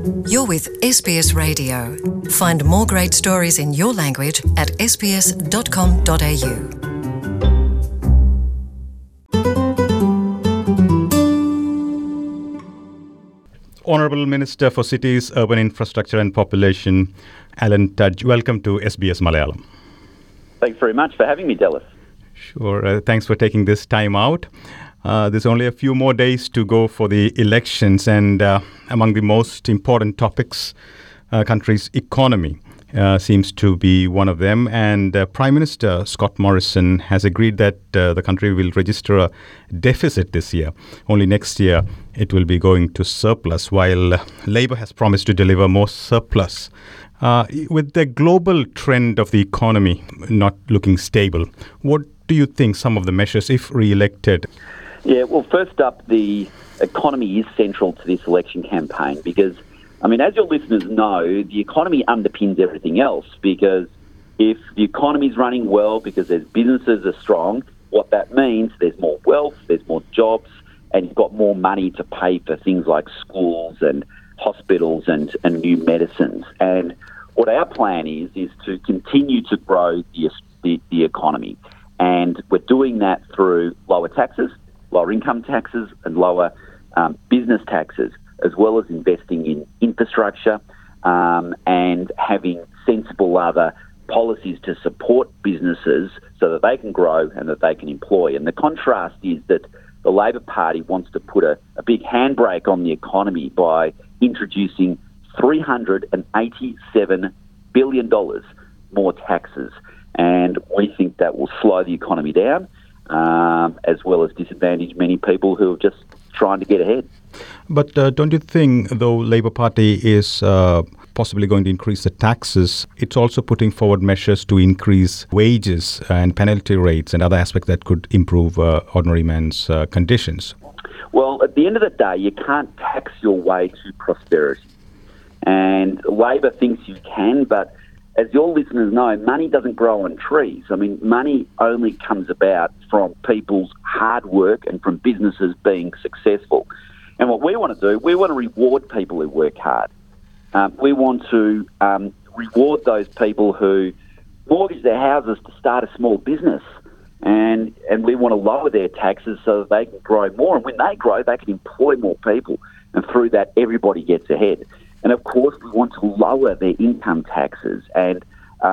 You're with SBS Radio. Find more great stories in your language at sbs.com.au. Honourable Minister for Cities, Urban Infrastructure and Population, Alan Tudge. Welcome to SBS Malayalam. Thanks very much for having me, Dallas. Sure. Thanks for taking this time out. There's only a few more days to go for the elections, and among the most important topics, country's economy seems to be one of them. And Prime Minister Scott Morrison has agreed that the country will register a deficit this year. Only next year it will be going to surplus, while Labor has promised to deliver more surplus. With the global trend of the economy not looking stable, what do you think some of the measures, if re-elected? Yeah, well, first up, the economy is central to this election campaign because, as your listeners know, the economy underpins everything else, because if the economy is running well because there's businesses are strong, what that means, there's more wealth, there's more jobs, and you've got more money to pay for things like schools and hospitals and new medicines. And what our plan is to continue to grow the economy. And we're doing that through lower taxes, lower income taxes and lower business taxes, as well as investing in infrastructure and having sensible other policies to support businesses so that they can grow and that they can employ. And the contrast is that the Labor Party wants to put a big handbrake on the economy by introducing $387 billion more taxes. And we think that will slow the economy down, as well as disadvantage many people who are just trying to get ahead. But don't you think, though Labor Party is possibly going to increase the taxes, it's also putting forward measures to increase wages and penalty rates and other aspects that could improve ordinary man's conditions? Well, at the end of the day, you can't tax your way to prosperity. And Labor thinks you can, but as your listeners know, money doesn't grow on trees. Money only comes about from people's hard work and from businesses being successful. And what we want to do, we want to reward people who work hard. We want to reward those people who mortgage their houses to start a small business. And we want to lower their taxes so that they can grow more. And when they grow, they can employ more people. And through that, everybody gets ahead. And of course, we want to lower their income taxes. And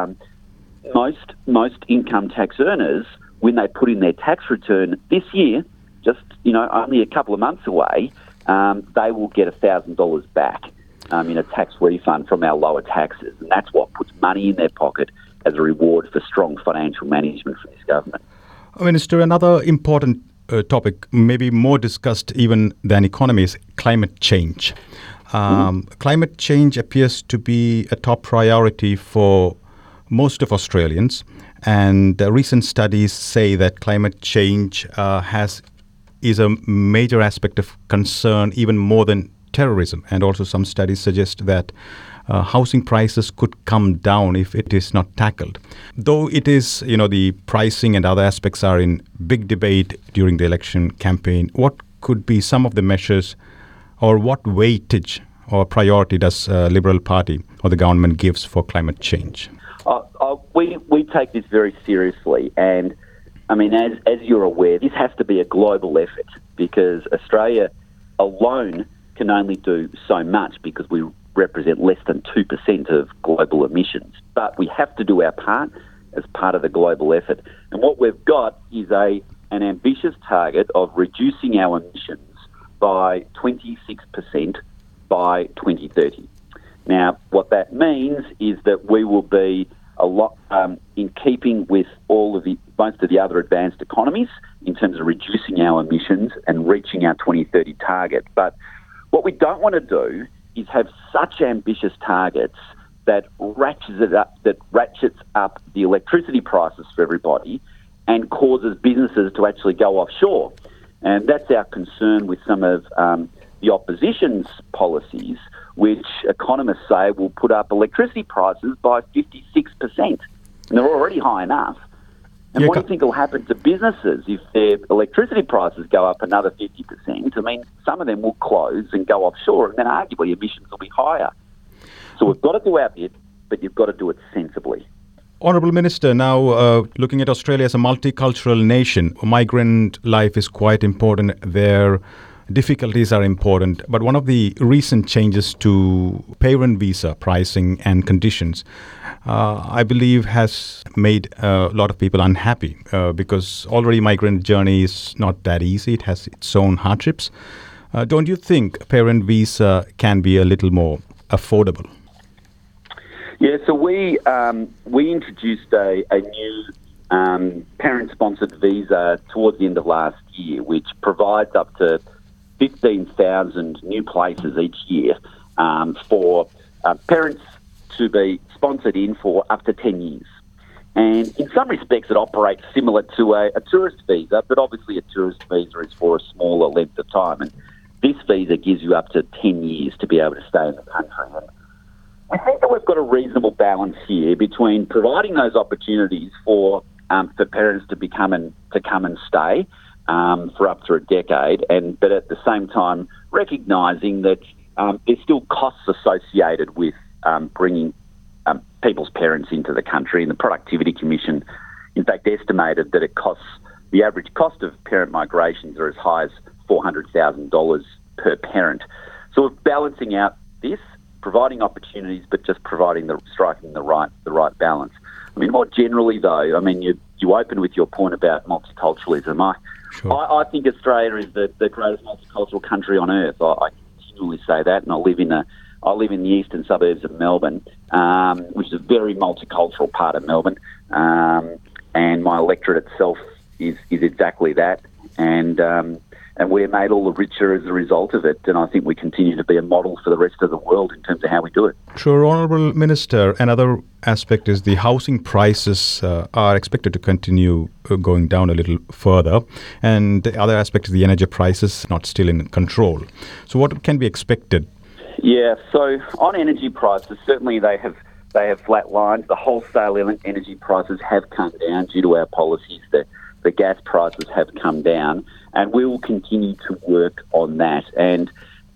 most income tax earners, when they put in their tax return this year, just only a couple of months away, they will get $1,000 back in a tax refund from our lower taxes. And that's what puts money in their pocket as a reward for strong financial management from this government. Minister, another important topic, maybe more discussed even than economy, is climate change. Climate change appears to be a top priority for most of Australians, and recent studies say that climate change is a major aspect of concern, even more than terrorism. And also some studies suggest that housing prices could come down if it is not tackled. Though it is, the pricing and other aspects are in big debate during the election campaign, what could be some of the measures, or what weightage or priority does Liberal Party or the government gives for climate change? We take this very seriously, and as you're aware, this has to be a global effort, because Australia alone can only do so much because we represent less than 2% of global emissions. But we have to do our part as part of the global effort. And what we've got is an ambitious target of reducing our emissions by 26% by 2030. Now, what that means is that we will be a lot in keeping with most of the other advanced economies in terms of reducing our emissions and reaching our 2030 target. But what we don't want to do is have such ambitious targets that ratchets up the electricity prices for everybody and causes businesses to actually go offshore. And that's our concern with some of the opposition's policies, which economists say will put up electricity prices by 56%. And they're already high enough. And what do you think will happen to businesses if their electricity prices go up another 50%? I mean, some of them will close and go offshore, and then arguably emissions will be higher. So we've got to do our bit, but you've got to do it sensibly. Honourable Minister, now looking at Australia as a multicultural nation, migrant life is quite important. Their difficulties are important. But one of the recent changes to parent visa pricing and conditions, I believe, has made a lot of people unhappy because already migrant journey is not that easy. It has its own hardships. Don't you think parent visa can be a little more affordable? Yeah, so we introduced a new parent-sponsored visa towards the end of last year, which provides up to 15,000 new places each year for parents to be sponsored in for up to 10 years. And in some respects, it operates similar to a tourist visa, but obviously a tourist visa is for a smaller length of time. And this visa gives you up to 10 years to be able to stay in the country. And I think that we've got a reasonable balance here between providing those opportunities for parents to come and stay for up to a decade, but at the same time recognising that there's still costs associated with bringing people's parents into the country. And the Productivity Commission, in fact, estimated that the average cost of parent migrations are as high as $400,000 per parent. So we're balancing out this, providing opportunities, but just striking the right balance. I mean, more generally though, I mean, you open with your point about multiculturalism. Sure. I think Australia is the greatest multicultural country on earth. I continually say that, and I live in the eastern suburbs of Melbourne, which is a very multicultural part of Melbourne, and my electorate itself is exactly that, and we're made all the richer as a result of it, and I think we continue to be a model for the rest of the world in terms of how we do it. Sure, Honourable Minister, another aspect is the housing prices are expected to continue going down a little further, and the other aspect is the energy prices not still in control. So what can be expected? Yeah, so on energy prices, certainly they have flatlined. The wholesale energy prices have come down due to our policies. The gas prices have come down, and we will continue to work on that. And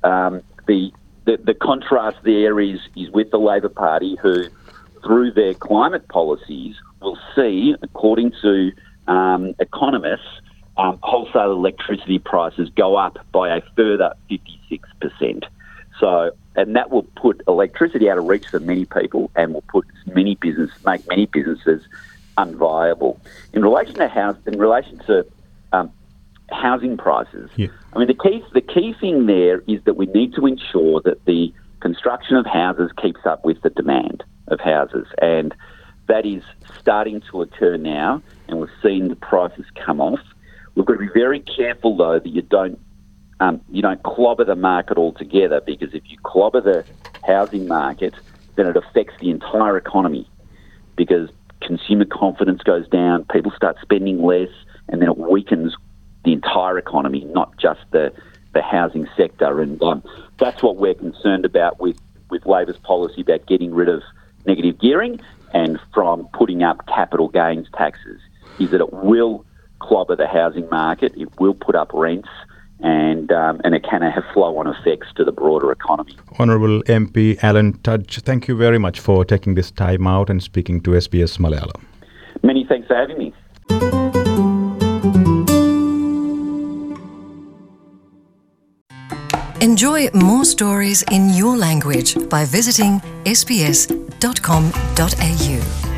the contrast there is with the Labor Party, who, through their climate policies, will see, according to economists, wholesale electricity prices go up by a further 56%. So, and that will put electricity out of reach for many people, and will make many businesses unviable. In relation to housing prices, yeah. I mean, the key thing there is that we need to ensure that the construction of houses keeps up with the demand of houses, and that is starting to occur now, and we've seen the prices come off. We've got to be very careful, though, that you don't clobber the market altogether, because if you clobber the housing market, then it affects the entire economy, because consumer confidence goes down, people start spending less, and then it weakens the entire economy, not just the housing sector. And that's what we're concerned about with Labor's policy about getting rid of negative gearing and from putting up capital gains taxes, is that it will clobber the housing market, it will put up rents, and it can have flow-on effects to the broader economy. Honourable MP Alan Tudge, thank you very much for taking this time out and speaking to SBS Malayalam. Many thanks for having me. Enjoy more stories in your language by visiting sbs.com.au.